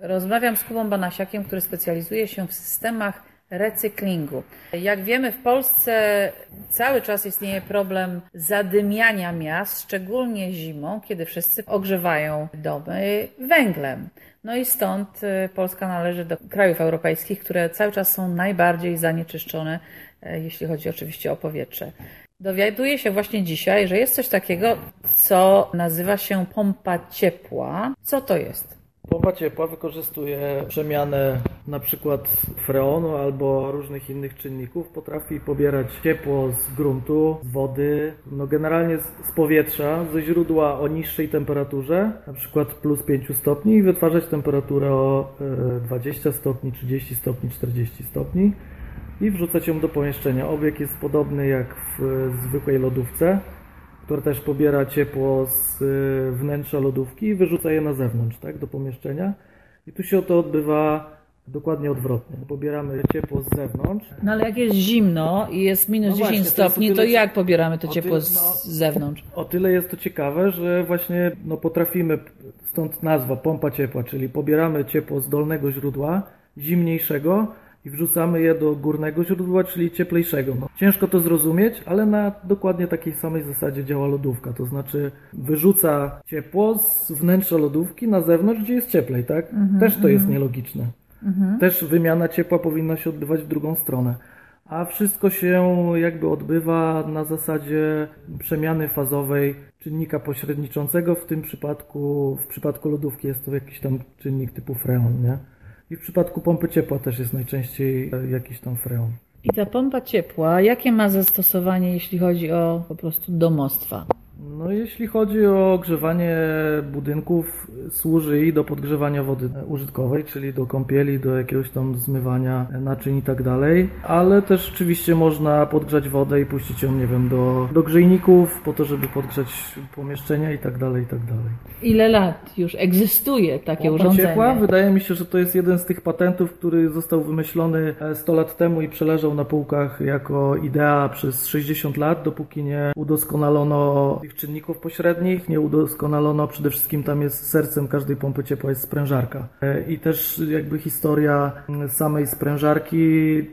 Rozmawiam z Kubą Banasiakiem, który specjalizuje się w systemach recyklingu. Jak wiemy, w Polsce cały czas istnieje problem zadymiania miast, szczególnie zimą, kiedy wszyscy ogrzewają domy węglem. No i stąd Polska należy do krajów europejskich, które cały czas są najbardziej zanieczyszczone, jeśli chodzi oczywiście o powietrze. Dowiaduję się właśnie dzisiaj, że jest coś takiego, co nazywa się pompa ciepła. Co to jest? Pompa ciepła wykorzystuje przemianę na przykład freonu albo różnych innych czynników. Potrafi pobierać ciepło z gruntu, z wody, generalnie z powietrza, ze źródła o niższej temperaturze, na przykład plus 5 stopni i wytwarzać temperaturę o 20 stopni, 30 stopni, 40 stopni i wrzucać ją do pomieszczenia. Obieg jest podobny jak w zwykłej lodówce, która też pobiera ciepło z wnętrza lodówki i wyrzuca je na zewnątrz, tak, do pomieszczenia. I tu się to odbywa dokładnie odwrotnie. Pobieramy ciepło z zewnątrz. No ale jak jest zimno i jest minus 10 stopni, to jak pobieramy to ciepło z zewnątrz? O tyle jest to ciekawe, że właśnie potrafimy, stąd nazwa pompa ciepła, czyli pobieramy ciepło z dolnego źródła, zimniejszego, i wrzucamy je do górnego źródła, czyli cieplejszego. Ciężko to zrozumieć, ale na dokładnie takiej samej zasadzie działa lodówka. To znaczy wyrzuca ciepło z wnętrza lodówki na zewnątrz, gdzie jest cieplej, tak? Też to jest nielogiczne. Też wymiana ciepła powinna się odbywać w drugą stronę. A wszystko się jakby odbywa na zasadzie przemiany fazowej czynnika pośredniczącego. W tym przypadku, w przypadku lodówki jest to jakiś tam czynnik typu freon, nie? I w przypadku pompy ciepła też jest najczęściej jakiś tam freon. I ta pompa ciepła, jakie ma zastosowanie, jeśli chodzi o po prostu domostwa? No jeśli chodzi o ogrzewanie budynków, służy i do podgrzewania wody użytkowej, czyli do kąpieli, do jakiegoś tam zmywania naczyń i tak dalej, ale też oczywiście można podgrzać wodę i puścić ją, nie wiem, do grzejników po to, żeby podgrzać pomieszczenia i tak dalej, i tak dalej. Ile lat już egzystuje takie urządzenie? Pompa ciepła, wydaje mi się, że to jest jeden z tych patentów, który został wymyślony 100 lat temu i przeleżał na półkach jako idea przez 60 lat, dopóki nie udoskonalono tych czynników pośrednich, nie udoskonalono, przede wszystkim tam jest sercem każdej pompy ciepła jest sprężarka. I też jakby historia samej sprężarki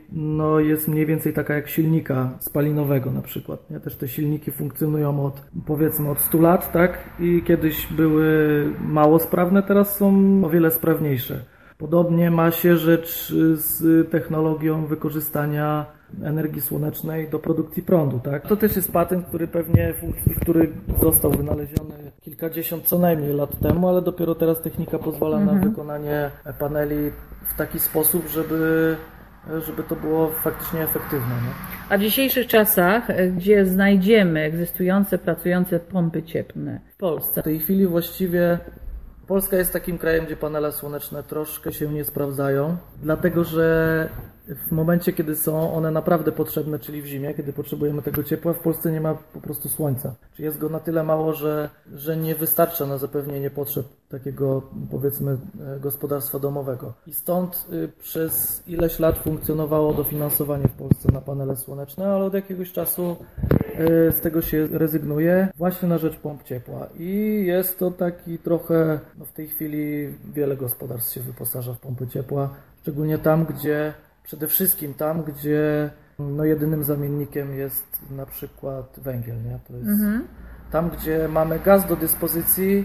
jest mniej więcej taka jak silnika spalinowego na przykład. Nie? Też te silniki funkcjonują od 100 lat, tak? I kiedyś były mało sprawne, teraz są o wiele sprawniejsze. Podobnie ma się rzecz z technologią wykorzystania energii słonecznej do produkcji prądu, tak? To też jest patent, który został wynaleziony kilkadziesiąt co najmniej lat temu, ale dopiero teraz technika pozwala na wykonanie paneli w taki sposób, żeby to było faktycznie efektywne. Nie? A w dzisiejszych czasach, gdzie znajdziemy egzystujące, pracujące pompy cieplne w Polsce? W tej chwili właściwie Polska jest takim krajem, gdzie panele słoneczne troszkę się nie sprawdzają, dlatego że w momencie, kiedy są one naprawdę potrzebne, czyli w zimie, kiedy potrzebujemy tego ciepła, w Polsce nie ma po prostu słońca. Czyli jest go na tyle mało, że nie wystarcza na zapewnienie potrzeb takiego, powiedzmy, gospodarstwa domowego. I stąd przez ileś lat funkcjonowało dofinansowanie w Polsce na panele słoneczne, ale od jakiegoś czasu z tego się rezygnuje właśnie na rzecz pomp ciepła. I jest to taki trochę, w tej chwili wiele gospodarstw się wyposaża w pompy ciepła, szczególnie przede wszystkim tam, gdzie jedynym zamiennikiem jest na przykład węgiel, nie? To jest tam, gdzie mamy gaz do dyspozycji,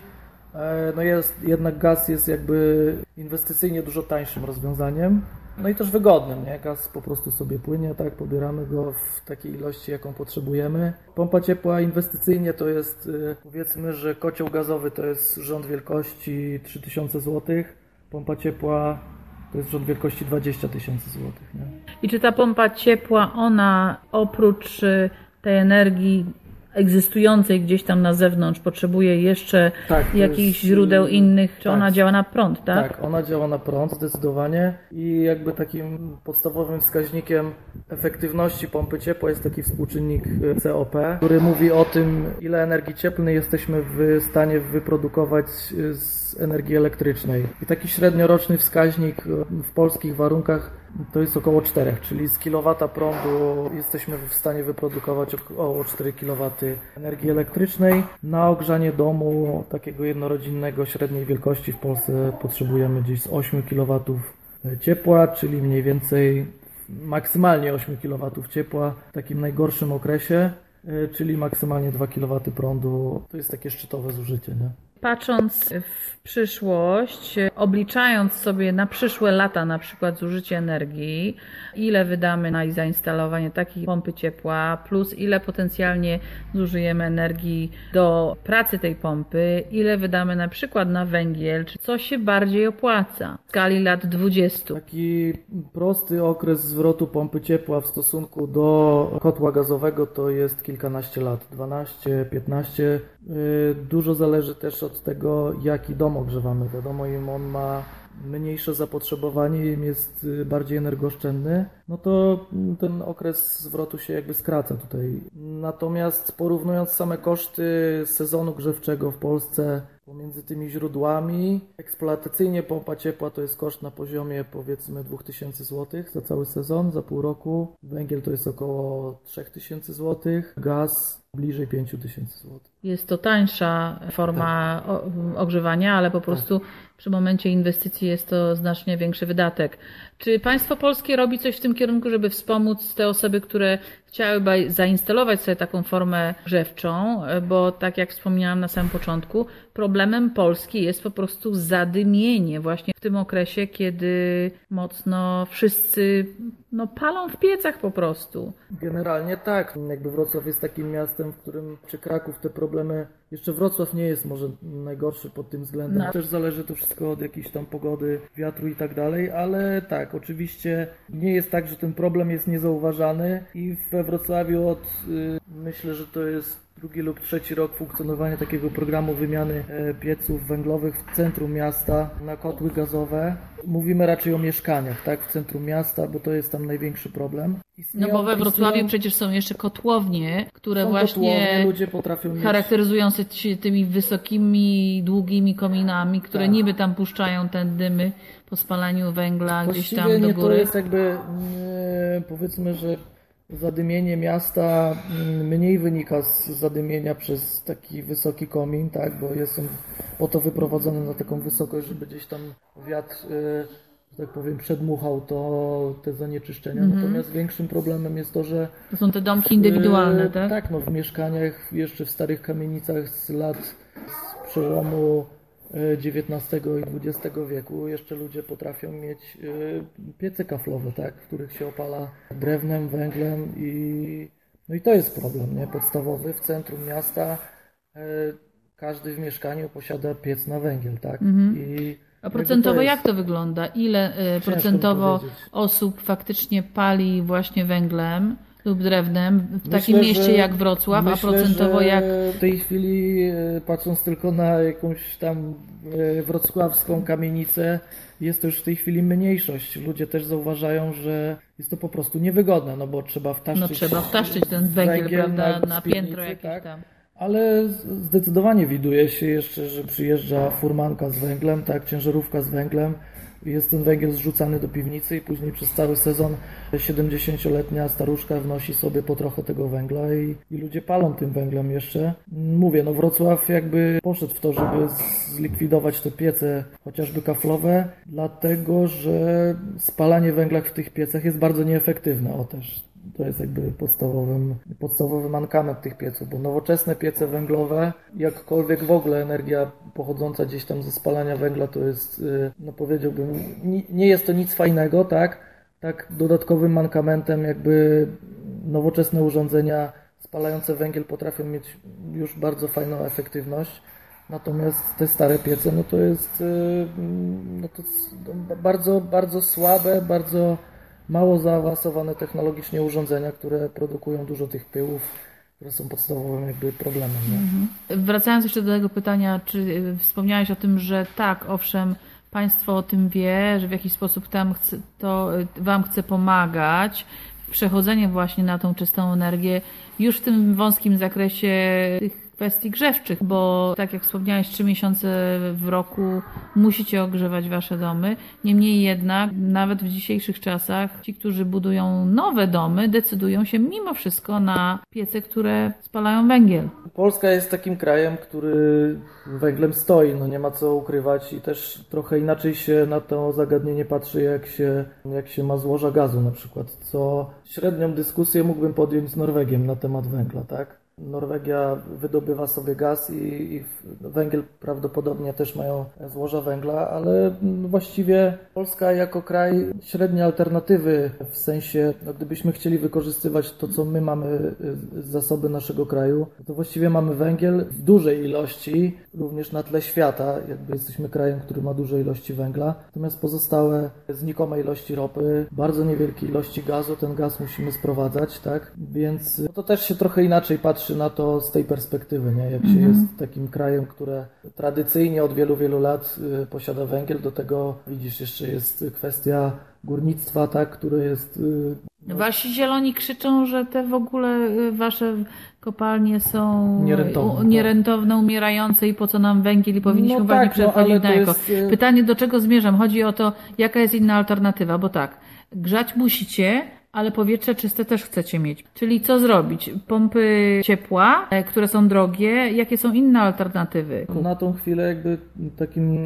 jednak gaz jest jakby inwestycyjnie dużo tańszym rozwiązaniem, i też wygodnym, nie? Gaz po prostu sobie płynie, tak, pobieramy go w takiej ilości, jaką potrzebujemy. Pompa ciepła inwestycyjnie to jest, powiedzmy, że kocioł gazowy to jest rząd wielkości 3000 zł, pompa ciepła to jest rząd wielkości 20 000 złotych. Nie? I czy ta pompa ciepła, ona oprócz tej energii egzystującej gdzieś tam na zewnątrz potrzebuje jeszcze jakichś źródeł innych? Czy ona działa na prąd, tak? Tak, ona działa na prąd zdecydowanie i jakby takim podstawowym wskaźnikiem efektywności pompy ciepła jest taki współczynnik COP, który mówi o tym, ile energii cieplnej jesteśmy w stanie wyprodukować z energii elektrycznej. I taki średnioroczny wskaźnik w polskich warunkach to jest około 4, czyli z kilowata prądu jesteśmy w stanie wyprodukować około 4 kW energii elektrycznej. Na ogrzanie domu takiego jednorodzinnego średniej wielkości w Polsce potrzebujemy gdzieś z 8 kW ciepła, czyli mniej więcej maksymalnie 8 kW ciepła w takim najgorszym okresie, czyli maksymalnie 2 kW prądu. To jest takie szczytowe zużycie, nie? Patrząc w przyszłość, obliczając sobie na przyszłe lata na przykład zużycie energii, ile wydamy na zainstalowanie takiej pompy ciepła, plus ile potencjalnie zużyjemy energii do pracy tej pompy, ile wydamy na przykład na węgiel, czy co się bardziej opłaca w skali lat 20. Taki prosty okres zwrotu pompy ciepła w stosunku do kotła gazowego to jest kilkanaście lat, 12, 15. Dużo zależy też od tego, jaki dom ogrzewamy. Wiadomo, im on ma mniejsze zapotrzebowanie, im jest bardziej energooszczędny, no to ten okres zwrotu się jakby skraca tutaj. Natomiast porównując same koszty sezonu grzewczego w Polsce pomiędzy tymi źródłami, eksploatacyjnie pompa ciepła to jest koszt na poziomie powiedzmy 2000 zł za cały sezon, za pół roku. Węgiel to jest około 3000 zł, gaz bliżej 5000 zł. Jest to tańsza forma ogrzewania, ale po prostu przy momencie inwestycji jest to znacznie większy wydatek. Czy państwo polskie robi coś w tym kierunku, żeby wspomóc te osoby, które chciałyby zainstalować sobie taką formę grzewczą? Bo tak jak wspomniałam na samym początku, problemem Polski jest po prostu zadymienie właśnie w tym okresie, kiedy mocno wszyscy palą w piecach po prostu. Generalnie tak. Jakby Wrocław jest takim miastem, w którym, czy Kraków, te problemy, jeszcze Wrocław nie jest może najgorszy pod tym względem. No. Też zależy to wszystko od jakiejś tam pogody, wiatru i tak dalej, ale tak, oczywiście nie jest tak, że ten problem jest niezauważany i we Wrocławiu myślę, że to jest drugi lub trzeci rok funkcjonowania takiego programu wymiany pieców węglowych w centrum miasta na kotły gazowe. Mówimy raczej o mieszkaniach, tak, w centrum miasta, bo to jest tam największy problem. No bo we Wrocławiu przecież są jeszcze kotłownie, które właśnie ludzie potrafią charakteryzują się tymi wysokimi, długimi kominami, które niby tam puszczają te dymy po spalaniu węgla gdzieś tam do góry. To jest jakby, powiedzmy, że zadymienie miasta mniej wynika z zadymienia przez taki wysoki komin, tak, bo jest on po to wyprowadzony na taką wysokość, żeby gdzieś tam wiatr, że tak powiem, przedmuchał te zanieczyszczenia. Natomiast większym problemem jest to, że to są te domki indywidualne, tak? Tak, w mieszkaniach jeszcze w starych kamienicach z przełomu XIX i XX wieku jeszcze ludzie potrafią mieć piece kaflowe, tak, w których się opala drewnem, węglem i to jest problem, nie? Podstawowy w centrum miasta. Każdy w mieszkaniu posiada piec na węgiel, tak? A procentowo jak to wygląda? Ile procentowo osób faktycznie pali właśnie węglem lub drewnem w takim mieście jak Wrocław, a procentowo jak... W tej chwili, patrząc tylko na jakąś tam wrocławską kamienicę, jest to już w tej chwili mniejszość. Ludzie też zauważają, że jest to po prostu niewygodne, no bo trzeba wtaszczyć ten węgiel, prawda, na piętro jakieś tak? tam. Ale zdecydowanie widuje się jeszcze, że przyjeżdża furmanka z węglem, tak, ciężarówka z węglem. Jest ten węgiel zrzucany do piwnicy i później przez cały sezon 70-letnia staruszka wnosi sobie po trochę tego węgla i ludzie palą tym węglem jeszcze. Mówię, Wrocław jakby poszedł w to, żeby zlikwidować te piece chociażby kaflowe, dlatego że spalanie węgla w tych piecach jest bardzo nieefektywne. To jest jakby podstawowy mankament tych pieców, bo nowoczesne piece węglowe, jakkolwiek w ogóle energia pochodząca gdzieś tam ze spalania węgla to jest, powiedziałbym, nie jest to nic fajnego, tak? Tak, dodatkowym mankamentem jakby nowoczesne urządzenia spalające węgiel potrafią mieć już bardzo fajną efektywność, natomiast te stare piece, to jest bardzo, bardzo słabe, bardzo mało zaawansowane technologicznie urządzenia, które produkują dużo tych pyłów, które są podstawowym jakby problemem. Nie? Wracając jeszcze do tego pytania, czy wspomniałeś o tym, że tak, owszem, państwo o tym wie, że w jakiś sposób Wam chce pomagać w przechodzeniu właśnie na tą czystą energię już w tym wąskim zakresie tych kwestii grzewczych, bo tak jak wspomniałeś, 3 miesiące w roku musicie ogrzewać wasze domy. Niemniej jednak, nawet w dzisiejszych czasach, ci, którzy budują nowe domy, decydują się mimo wszystko na piece, które spalają węgiel. Polska jest takim krajem, który węglem stoi, no nie ma co ukrywać i też trochę inaczej się na to zagadnienie patrzy, jak się ma złoża gazu na przykład, co średnią dyskusję mógłbym podjąć z Norwegiem na temat węgla, tak? Norwegia wydobywa sobie gaz i węgiel prawdopodobnie też mają złoża węgla, ale właściwie Polska jako kraj średniej alternatywy, w sensie, no gdybyśmy chcieli wykorzystywać to, co my mamy zasoby naszego kraju, to właściwie mamy węgiel w dużej ilości, również na tle świata, jakby jesteśmy krajem, który ma duże ilości węgla, natomiast pozostałe znikome ilości ropy, bardzo niewielkie ilości gazu, ten gaz musimy sprowadzać, tak? Więc to też się trochę inaczej patrzy na to z tej perspektywy, nie? Jak się jest takim krajem, które tradycyjnie od wielu, wielu lat posiada węgiel, do tego widzisz, jeszcze jest kwestia górnictwa, tak, które jest... Wasi zieloni krzyczą, że te w ogóle wasze kopalnie są nierentowne, umierające i po co nam węgiel i powinniśmy właśnie przechodzić na eko. Pytanie, do czego zmierzam? Chodzi o to, jaka jest inna alternatywa, bo tak, grzać musicie, ale powietrze czyste też chcecie mieć. Czyli co zrobić? Pompy ciepła, które są drogie, jakie są inne alternatywy? Na tą chwilę jakby takim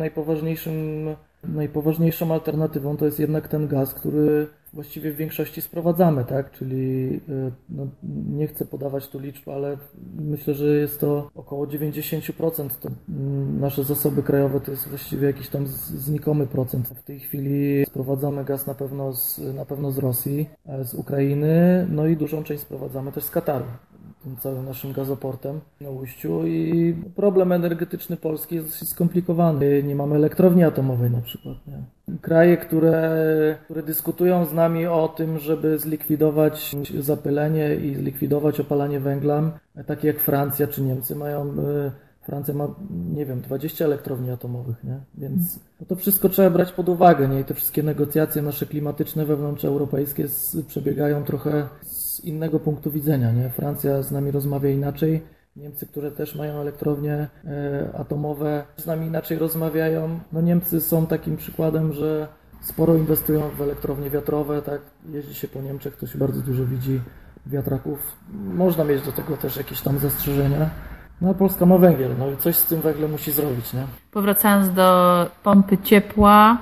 najpoważniejszą alternatywą to jest jednak ten gaz, który właściwie w większości sprowadzamy, tak? Czyli no, nie chcę podawać tu liczb, ale myślę, że jest to około 90%. To nasze zasoby krajowe to jest właściwie jakiś tam znikomy procent. W tej chwili sprowadzamy gaz na pewno z Rosji, z Ukrainy, no i dużą część sprowadzamy też z Kataru, tym całym naszym gazoportem na Ujściu i problem energetyczny Polski jest dosyć skomplikowany. Nie mamy elektrowni atomowej na przykład. Nie? Kraje, które dyskutują z nami o tym, żeby zlikwidować zapylenie i zlikwidować opalanie węglem, takie jak Francja czy Niemcy Francja ma, nie wiem, 20 elektrowni atomowych, nie? Więc to wszystko trzeba brać pod uwagę, nie? I te wszystkie negocjacje nasze klimatyczne wewnątrzeuropejskie przebiegają trochę z innego punktu widzenia, nie? Francja z nami rozmawia inaczej, Niemcy, które też mają elektrownie atomowe, z nami inaczej rozmawiają. No Niemcy są takim przykładem, że sporo inwestują w elektrownie wiatrowe, tak? Jeździ się po Niemczech, to się bardzo dużo widzi wiatraków. Można mieć do tego też jakieś tam zastrzeżenia. No a Polska ma węgiel, no i coś z tym węglem musi zrobić, nie? Powracając do pompy ciepła,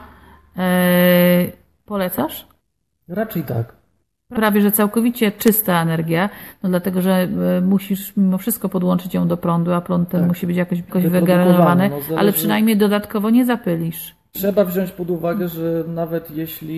polecasz? Raczej tak. Prawie, że całkowicie czysta energia, no dlatego, że musisz mimo wszystko podłączyć ją do prądu, a prąd ten musi być jakoś wygenerowany, ale przynajmniej dodatkowo nie zapylisz. Trzeba wziąć pod uwagę, że nawet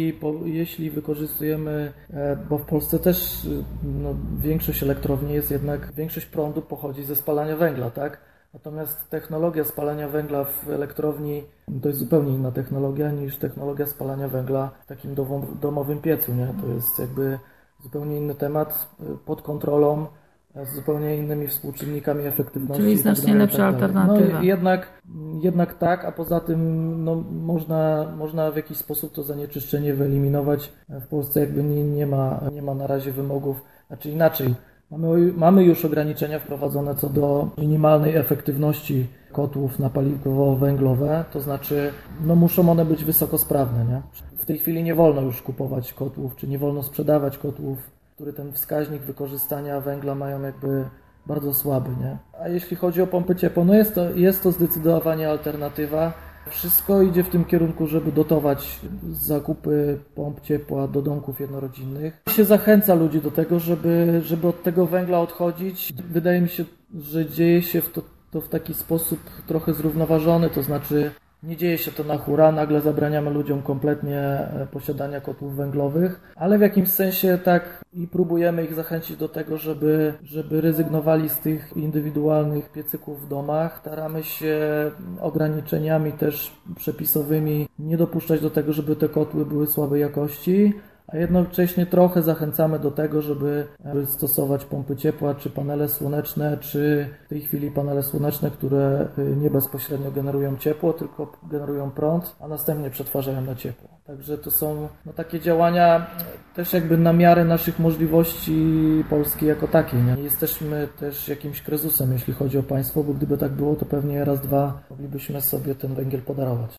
jeśli wykorzystujemy, bo w Polsce też większość elektrowni jest jednak, większość prądu pochodzi ze spalania węgla, tak? Natomiast technologia spalania węgla w elektrowni to jest zupełnie inna technologia niż technologia spalania węgla w takim domowym piecu, nie? To jest jakby zupełnie inny temat, pod kontrolą, z zupełnie innymi współczynnikami efektywności. Czyli znacznie lepsza alternatywa. No, jednak tak, a poza tym no, można w jakiś sposób to zanieczyszczenie wyeliminować. W Polsce jakby nie ma na razie wymogów, znaczy inaczej. Mamy już ograniczenia wprowadzone co do minimalnej efektywności kotłów na paliwo węglowe, to znaczy no, muszą one być wysokosprawne. Nie? W tej chwili nie wolno już kupować kotłów, czy nie wolno sprzedawać kotłów, który ten wskaźnik wykorzystania węgla mają jakby bardzo słaby, nie? A jeśli chodzi o pompy ciepła, no jest to zdecydowanie alternatywa. Wszystko idzie w tym kierunku, żeby dotować zakupy pomp ciepła do domków jednorodzinnych. Się zachęca ludzi do tego, żeby od tego węgla odchodzić. Wydaje mi się, że dzieje się to w taki sposób trochę zrównoważony, to znaczy nie dzieje się to na hura, nagle zabraniamy ludziom kompletnie posiadania kotłów węglowych, ale w jakimś sensie tak i próbujemy ich zachęcić do tego, żeby rezygnowali z tych indywidualnych piecyków w domach. Staramy się ograniczeniami też przepisowymi nie dopuszczać do tego, żeby te kotły były słabej jakości, a jednocześnie trochę zachęcamy do tego, żeby stosować pompy ciepła, czy panele słoneczne, czy w tej chwili panele słoneczne, które nie bezpośrednio generują ciepło, tylko generują prąd, a następnie przetwarzają na ciepło. Także to są takie działania też jakby na miarę naszych możliwości Polski jako takiej. Nie jesteśmy też jakimś kryzysem, jeśli chodzi o państwo, bo gdyby tak było, to pewnie raz, dwa moglibyśmy sobie ten węgiel podarować.